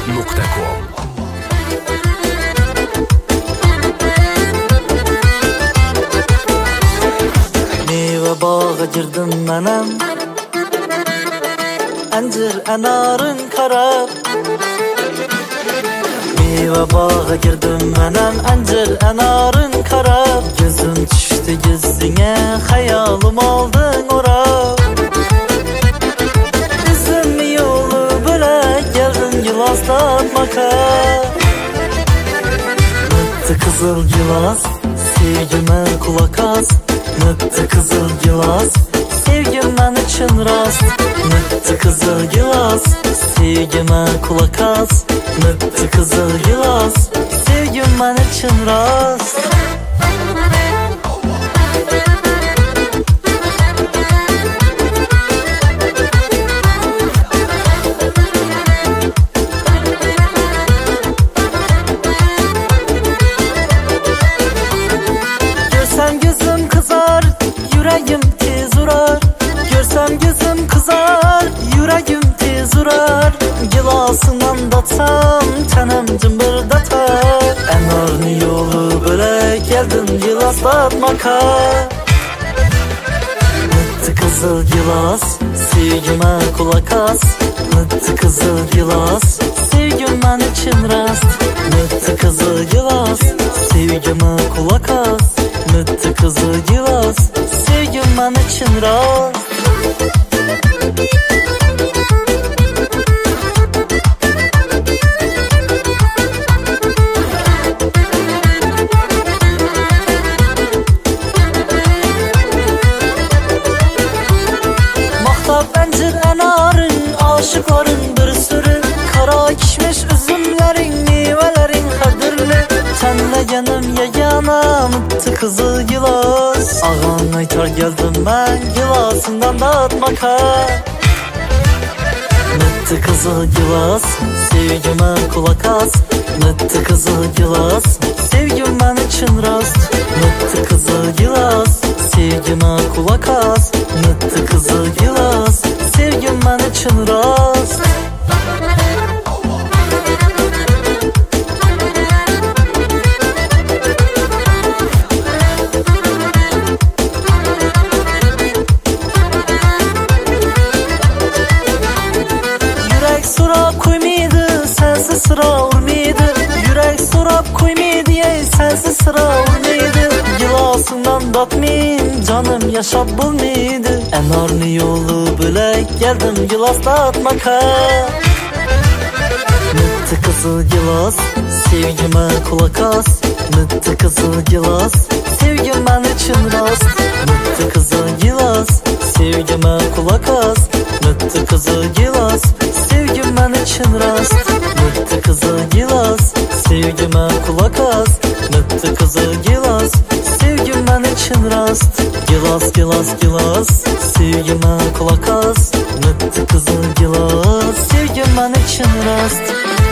gmail.com. Meyve bağı girdim menem, Ancir anarın karab. Meyve bağı girdim menem, Ancir anarın karab. Gözüm düştü gözüne, hayalim aldın orab. Üzüm yolu bölek, geldin gilaslatmaka. Mıttı kızıl gilas, sevgime kulak as. Mıttı kızıl gilas, sevgim ben için rast. Mıttı kızıl gilas, sevgime kulak as. Mıttı kızıl gilas, sevgim ben için rast. Görsem gözüm kızar, yüreğim tez urar. Görsem gözüm kızar, yüreğim tez urar. Gilasından datsam, tenem cımbırdatar. Enarni yolu bölek, geldin gilaslatmaka. Mıttı kızıl gilas, sevgime kulak as. Mıttı kızıl gilas, sevgim ben için rast. Mıttı kızıl gilas, sevgime kulak as. Mıttı kızıl gilas, sevgim ben için rast. Mahtab encir enarın, aşıkların bir sürü. Kara kişmiş üzümlerin, meyvelerin kadirli. Tenlegenim yegana, mıttı kızıl gilas. Ağan aytar geldim ben, gilasından dağıtmaka. Mıttı kızıl gilas, sevgime kulak as. Mıttı kızıl gilas, sevgim ben için rast. Mıttı kızıl gilas, sevgime kulak as. Mıttı kızıl gilas, sevgim ben için rast. Yürek sorab koymaydı, sensiz sıra urmaydı. Yürek sorab koymaydı, sensiz sıra urmaydı. Gilasından datmayım, canım yaşap bulmaydı. Enarni yolu bölek, geldim gilaslatmaka. Mıttı kızıl gilas, sevgime kulak as. Mıttı kızıl gilas, sevgim ben için rast. Mıttı kızıl gilas, sevgime kulak as. Mıttı kızıl gilas, sevgim ben için rast. Mıttı kızıl gilas, sevgime kulak as. Mıttı kızıl gilas, sevgim ben için rast. Gilas gilas gilas, sevgime kulak as. Mıttı kızıl gilas, sevgim ben için rast.